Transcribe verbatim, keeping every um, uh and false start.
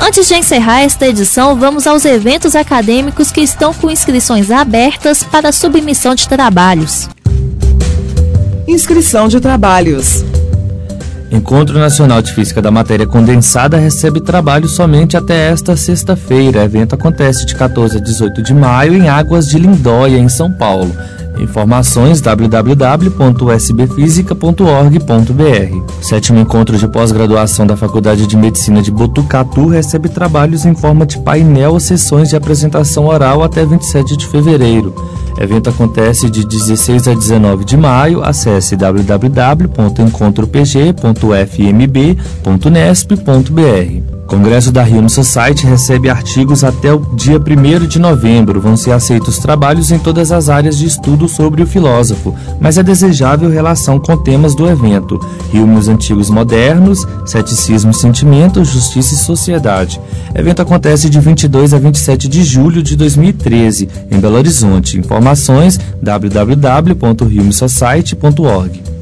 Antes de encerrar esta edição, vamos aos eventos acadêmicos que estão com inscrições abertas para submissão de trabalhos. Inscrição de trabalhos. Encontro Nacional de Física da Matéria Condensada recebe trabalho somente até esta sexta-feira. O evento acontece de quatorze a dezoito de maio em Águas de Lindóia, em São Paulo. Informações w w w ponto u s b física ponto org ponto b r. O sétimo encontro de pós-graduação da Faculdade de Medicina de Botucatu recebe trabalhos em forma de painel ou sessões de apresentação oral até vinte e sete de fevereiro. O evento acontece de dezesseis a dezenove de maio. Acesse w w w ponto encontro p g ponto f m b ponto nesp ponto b r. O Congresso da Human Society recebe artigos até o dia primeiro de novembro. Vão ser aceitos trabalhos em todas as áreas de estudo sobre o filósofo, mas é desejável relação com temas do evento: Hume, os antigos modernos, ceticismo e sentimento, justiça e sociedade. O evento acontece de vinte e dois a vinte e sete de julho de dois mil e treze, em Belo Horizonte. Informações w w w ponto human society ponto org.